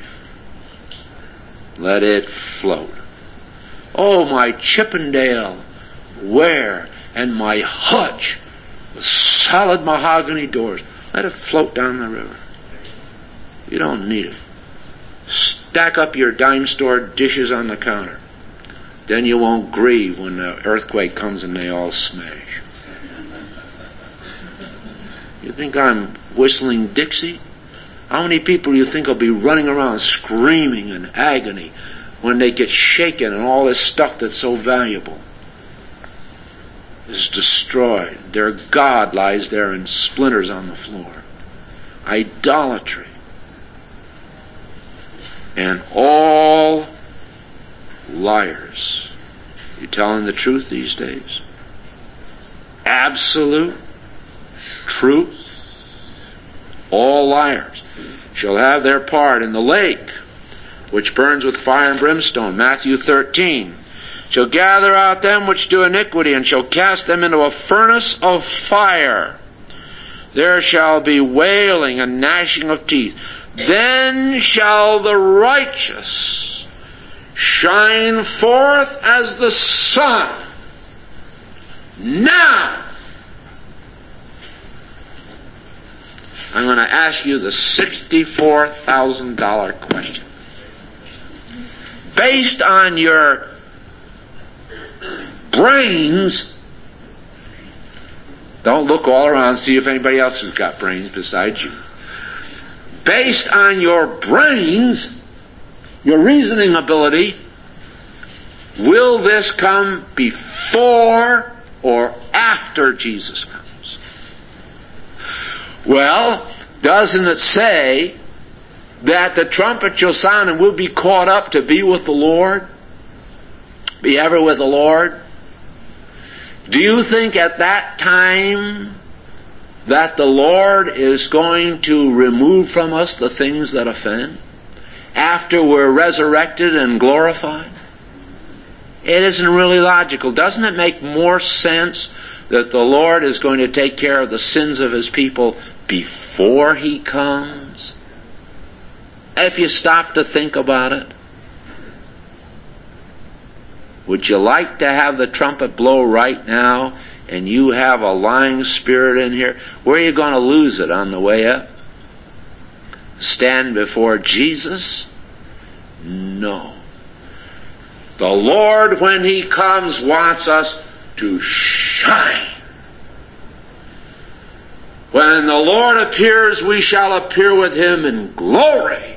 Let it float. Oh, my Chippendale ware and my hutch with solid mahogany doors. Let it float down the river. You don't need it. Stack up your dime store dishes on the counter. Then you won't grieve when the earthquake comes and they all smash. You think I'm whistling Dixie? How many people do you think will be running around screaming in agony when they get shaken and all this stuff that's so valuable is destroyed? Their God lies there in splinters on the floor. Idolatry. And all liars. You telling the truth these days? Absolute truth. All liars shall have their part in the lake which burns with fire and brimstone. Matthew 13. Shall gather out them which do iniquity, and shall cast them into a furnace of fire. There shall be wailing and gnashing of teeth. Then shall the righteous shine forth as the sun. Now, I'm going to ask you the $64,000 question. based on your brains, don't look all around and see if anybody else has got brains besides you. Based on your brains, your reasoning ability, will this come before or after Jesus comes? Well, doesn't it say that the trumpet shall sound and we'll be caught up to be with the Lord? Be ever with the Lord? Do you think at that time that the Lord is going to remove from us the things that offend after we're resurrected and glorified? It isn't really logical. Doesn't it make more sense that the Lord is going to take care of the sins of His people before He comes? If you stop to think about it. Would you like to have the trumpet blow right now and you have a lying spirit in here? Where are you going to lose it on the way up? Stand before Jesus? No. The Lord, when He comes, wants us to shine. When the Lord appears, we shall appear with Him in glory.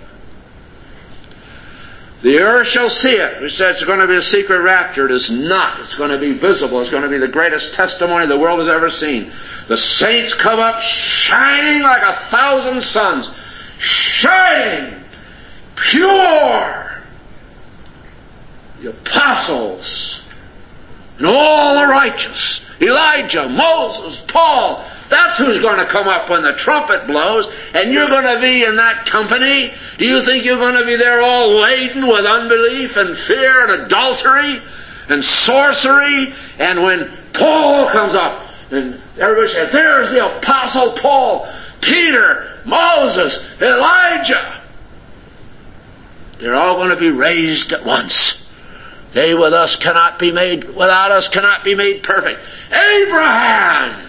The earth shall see it. We said it's going to be a secret rapture. It is not. It's going to be visible. It's going to be the greatest testimony the world has ever seen. The saints come up shining like 1,000 suns. Shining. Pure. The apostles. And all the righteous. Elijah, Moses, Paul. That's who's going to come up when the trumpet blows, and you're going to be in that company. Do you think you're going to be there all laden with unbelief and fear and adultery and sorcery? And when Paul comes up, and everybody says, there's the Apostle Paul, Peter, Moses, Elijah. They're all going to be raised at once. They without us cannot be made perfect. Abraham!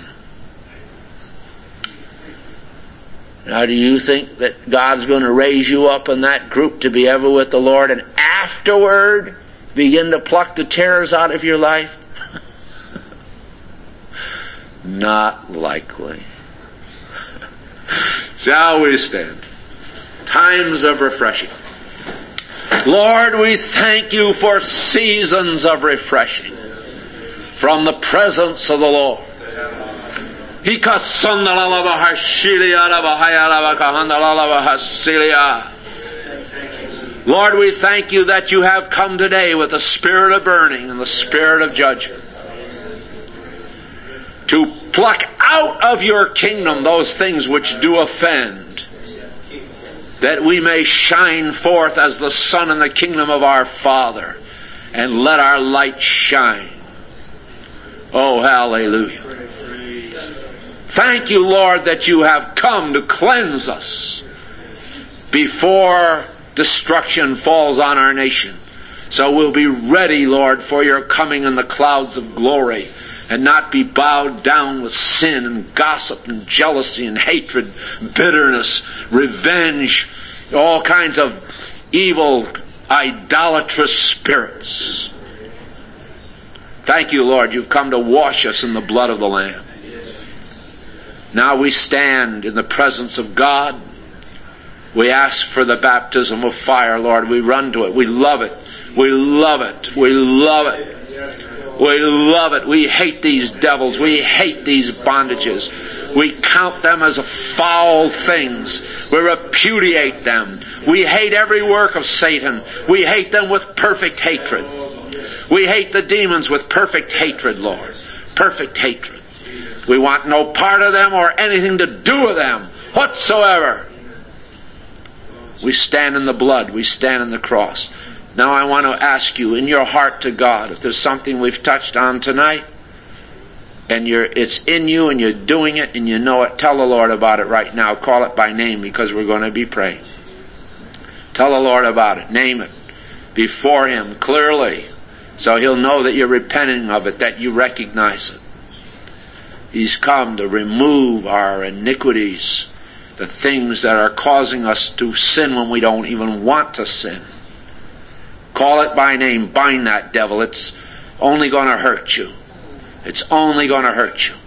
Now, do you think that God's going to raise you up in that group to be ever with the Lord and afterward begin to pluck the tares out of your life? Not likely. Shall we stand? Times of refreshing. Lord, we thank You for seasons of refreshing from the presence of the Lord. Lord, we thank You that You have come today with the spirit of burning and the spirit of judgment to pluck out of Your kingdom those things which do offend, that we may shine forth as the sun in the kingdom of our Father, and let our light shine. Oh, hallelujah. Thank You, Lord, that You have come to cleanse us before destruction falls on our nation. So we'll be ready, Lord, for Your coming in the clouds of glory, and not be bowed down with sin and gossip and jealousy and hatred, bitterness, revenge, all kinds of evil, idolatrous spirits. Thank You, Lord, You've come to wash us in the blood of the Lamb. Now we stand in the presence of God. We ask for the baptism of fire, Lord. We run to it. We love it. We love it. We love it. We love it. We hate these devils. We hate these bondages. We count them as foul things. We repudiate them. We hate every work of Satan. We hate them with perfect hatred. We hate the demons with perfect hatred, Lord. Perfect hatred. We want no part of them or anything to do with them whatsoever. We stand in the blood. We stand in the cross. Now I want to ask you in your heart to God, if there's something we've touched on tonight, and it's in you and you're doing it and you know it, tell the Lord about it right now. Call it by name, because we're going to be praying. Tell the Lord about it. Name it before Him clearly, so He'll know that you're repenting of it, that you recognize it. He's come to remove our iniquities, the things that are causing us to sin when we don't even want to sin. Call it by name. Bind that devil. It's only going to hurt you. It's only going to hurt you.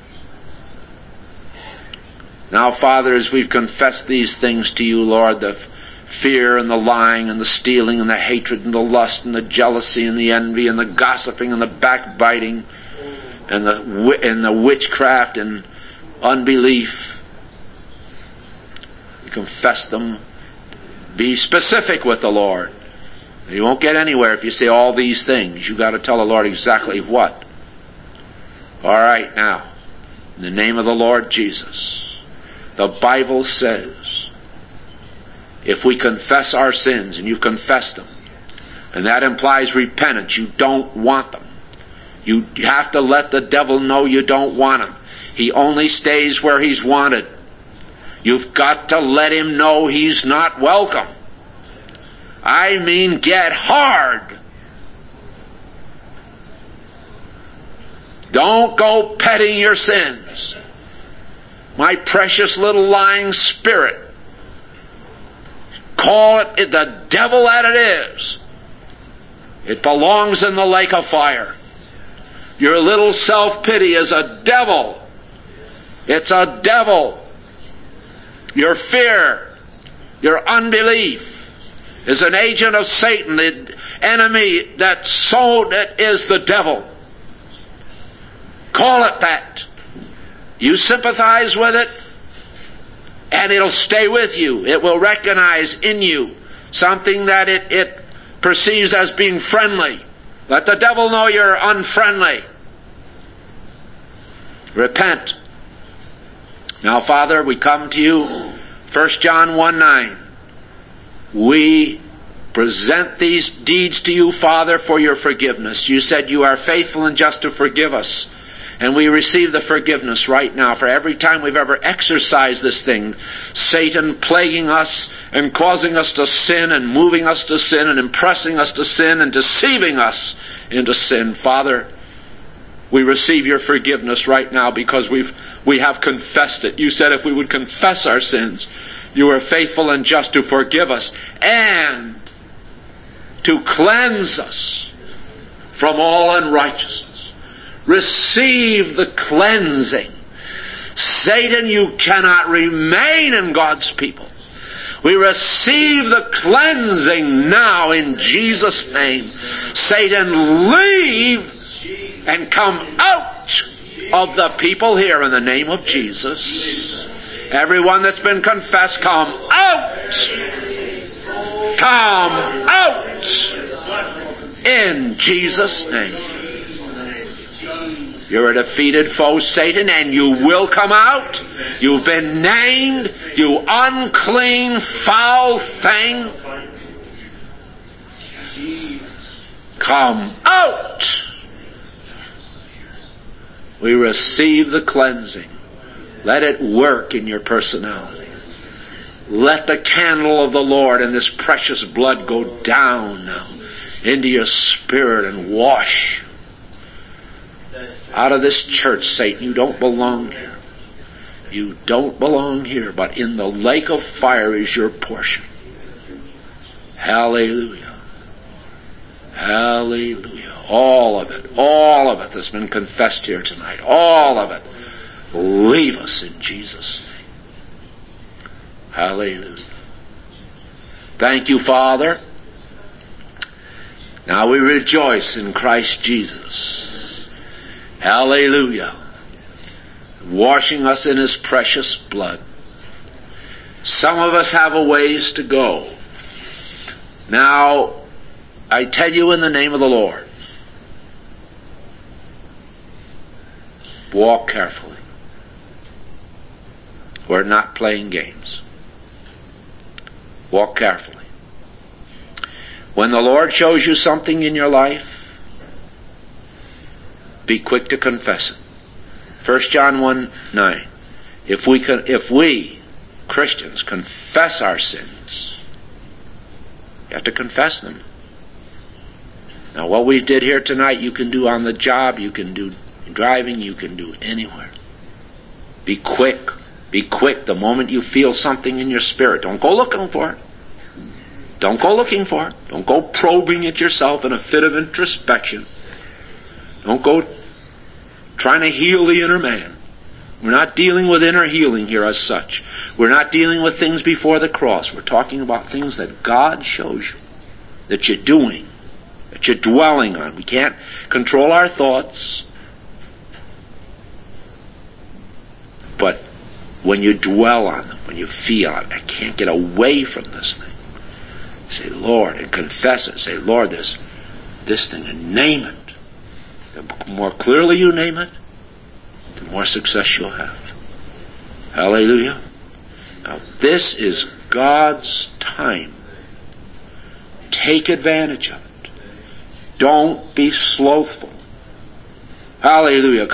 Now, Father, as we've confessed these things to you, Lord, the fear and the lying and the stealing and the hatred and the lust and the jealousy and the envy and the gossiping and the backbiting and the witchcraft and unbelief, you confess them. Be specific with the Lord. You won't get anywhere if you say all these things. You've got to tell the Lord exactly what. All right, now, in the name of the Lord Jesus, the Bible says, if we confess our sins, and you've confessed them, and that implies repentance, you don't want them. You have to let the devil know you don't want him. He only stays where he's wanted. You've got to let him know he's not welcome. I mean, get hard. Don't go petting your sins. My precious little lying spirit. Call it the devil that it is. It belongs in the lake of fire. Your little self-pity is a devil. It's a devil. Your fear, your unbelief is an agent of Satan, the enemy that is the devil. Call it that. You sympathize with it, and it'll stay with you. It will recognize in you something that it perceives as being friendly. Let the devil know you're unfriendly. Repent. Now, Father, we come to you, 1 John 1:9. We present these deeds to you, Father, for your forgiveness. You said you are faithful and just to forgive us. And we receive the forgiveness right now for every time we've ever exercised this thing. Satan plaguing us and causing us to sin and moving us to sin and impressing us to sin and deceiving us into sin. Father, we receive your forgiveness right now because we have confessed it. You said if we would confess our sins, you are faithful and just to forgive us and to cleanse us from all unrighteousness. Receive the cleansing. Satan, you cannot remain in God's people. We receive the cleansing now in Jesus' name. Satan, leave and come out of the people here in the name of Jesus. Everyone that's been confessed, come out. Come out in Jesus' name. You're a defeated foe, Satan, and you will come out. You've been named, you unclean, foul thing. Come out. We receive the cleansing. Let it work in your personality. Let the candle of the Lord and this precious blood go down now into your spirit and wash. Out of this church, Satan, you don't belong here. You don't belong here, but in the lake of fire is your portion. Hallelujah. Hallelujah. All of it that's been confessed here tonight, all of it, leave us in Jesus' name. Hallelujah. Thank you, Father. Now we rejoice in Christ Jesus. Hallelujah. Washing us in His precious blood. Some of us have a ways to go. Now, I tell you in the name of the Lord, walk carefully. We're not playing games. Walk carefully. When the Lord shows you something in your life, be quick to confess it. 1 John 1:9. If we Christians confess our sins, you have to confess them. Now, what we did here tonight, you can do on the job, you can do driving, you can do anywhere. Be quick. Be quick the moment you feel something in your spirit. Don't go looking for it. Don't go looking for it. Don't go probing it yourself in a fit of introspection. Don't go trying to heal the inner man. We're not dealing with inner healing here as such. We're not dealing with things before the cross. We're talking about things that God shows you, that you're doing, that you're dwelling on. We can't control our thoughts. But when you dwell on them, when you feel, I can't get away from this thing. Say, Lord, and confess it. Say, Lord, this thing, and name it. The more clearly you name it, the more success you'll have. Hallelujah. Now, this is God's time. Take advantage of it. Don't be slothful. Hallelujah.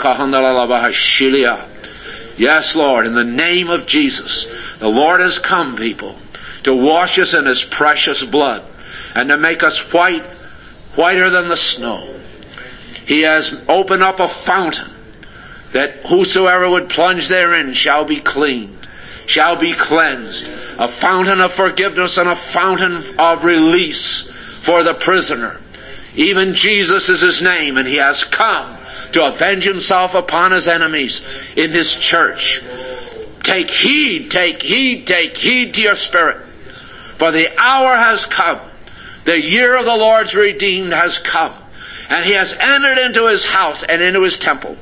Yes, Lord, in the name of Jesus, the Lord has come, people, to wash us in His precious blood and to make us whiter than the snow. He has opened up a fountain that whosoever would plunge therein shall be cleaned, shall be cleansed. A fountain of forgiveness and a fountain of release for the prisoner. Even Jesus is His name, and He has come to avenge Himself upon His enemies in His church. Take heed, take heed, take heed to your spirit. For the hour has come. The year of the Lord's redeemed has come. And He has entered into His house and into His temple.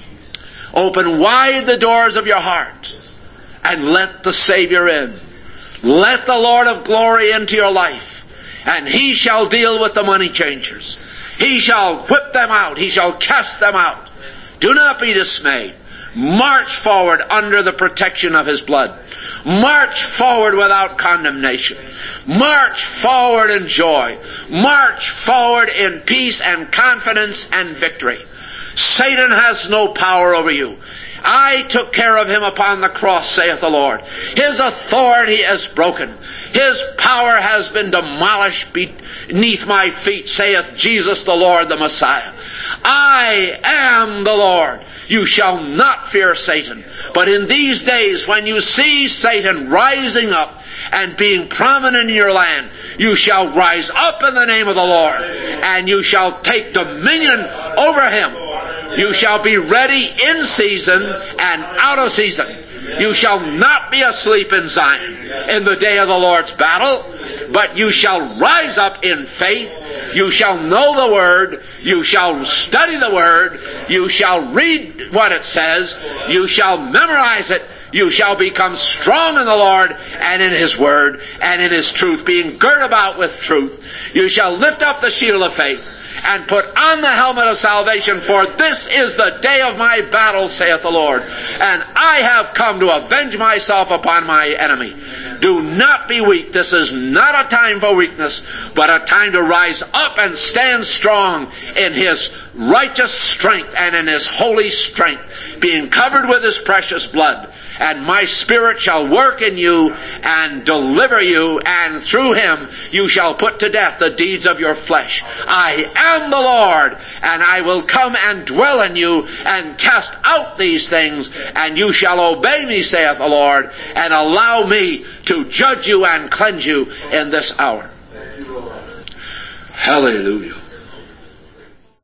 Open wide the doors of your heart and let the Savior in. Let the Lord of glory into your life, and He shall deal with the money changers. He shall whip them out. He shall cast them out. Do not be dismayed. March forward under the protection of His blood. March forward without condemnation. March forward in joy. March forward in peace and confidence and victory. Satan has no power over you. I took care of him upon the cross, saith the Lord. His authority is broken. His power has been demolished beneath my feet, saith Jesus the Lord, the Messiah. I am the Lord. You shall not fear Satan. But in these days, when you see Satan rising up and being prominent in your land, you shall rise up in the name of the Lord, and you shall take dominion over him. You shall be ready in season and out of season. You shall not be asleep in Zion in the day of the Lord's battle, but you shall rise up in faith. You shall know the Word. You shall study the Word. You shall read what it says. You shall memorize it. You shall become strong in the Lord and in His Word and in His truth, being girt about with truth. You shall lift up the shield of faith and put on the helmet of salvation, for this is the day of my battle, saith the Lord. And I have come to avenge myself upon my enemy. Do not be weak. This is not a time for weakness, but a time to rise up and stand strong in His righteous strength and in His holy strength, being covered with His precious blood. And my Spirit shall work in you and deliver you, and through Him you shall put to death the deeds of your flesh. I am the Lord, and I will come and dwell in you and cast out these things, and you shall obey me, saith the Lord, and allow me to judge you and cleanse you in this hour. Hallelujah.